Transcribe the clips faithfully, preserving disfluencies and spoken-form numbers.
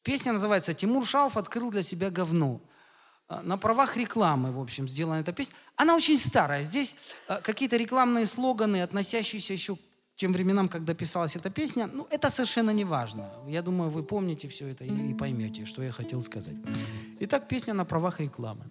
Песня называется «Тимур Шауф открыл для себя говно». На правах рекламы, в общем, сделана эта песня. Она очень старая. Здесь какие-то рекламные слоганы, относящиеся еще к тем временам, когда писалась эта песня. Ну, это совершенно не важно. Я думаю, вы помните все это и поймете, что я хотел сказать. Итак, песня на правах рекламы.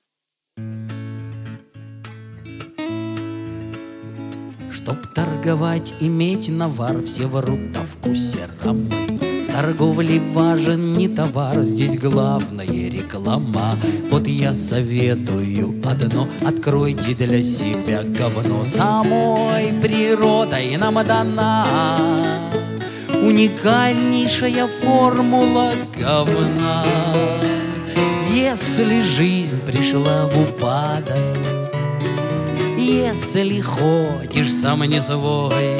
Чтоб торговать, иметь навар, все врут о вкусе рамы. Торговли важен не товар, здесь главное реклама. Вот я советую одно: откройте для себя говно. Самой природой нам дана уникальнейшая формула говна. Если жизнь пришла в упадок, если ходишь сам не свой,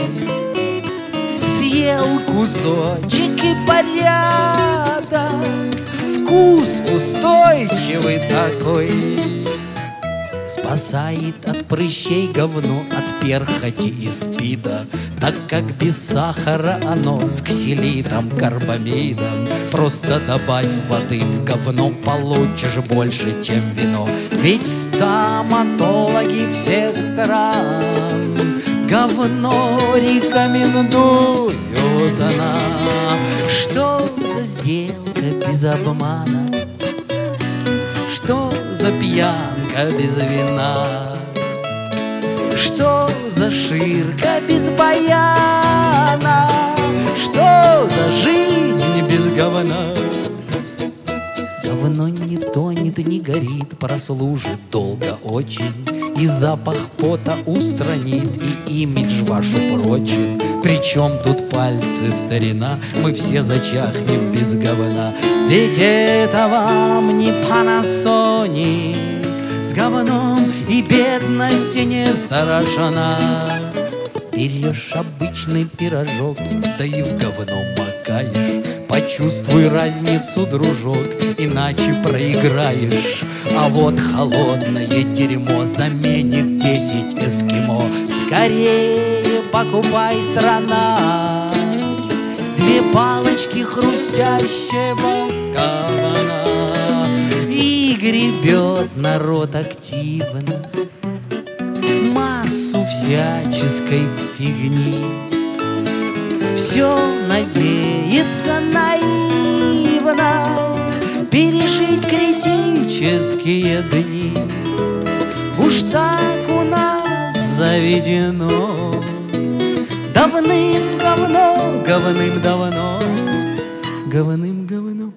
съел кусочек и порядок, вкус устойчивый такой. Спасает от прыщей говно, от перхоти и спида, так как без сахара оно с ксилитом, карбамидом. Просто добавь воды в говно, получишь больше, чем вино. Ведь стоматологи всех стран говно рекомендуют нам. Что за сделка без обмана? Что за пьянка без вина? Что за ширка без баяна? Что за жизнь без говна? Говно не тонет, не горит, прослужит долго очень, и запах пота устранит, и имидж вашу прочит. Причем тут пальцы, старина, мы все зачахнем без говна. Ведь это вам не Panasonic, с говном и бедности не страшна. Берешь обычный пирожок, да и в говно макаешь. Почувствуй разницу, дружок, иначе проиграешь. А вот холодное дерьмо заменит десять эскимо. Скорее покупай, страна, две палочки хрустящего говна. И гребет народ активно массу всяческой фигни. Все надеется наивно пережить критические дни. Уж так у нас заведено давным-давно, говным-давно, говным-говно.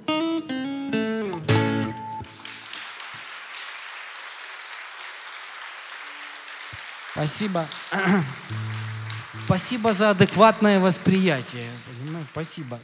Спасибо. Спасибо за адекватное восприятие. Спасибо.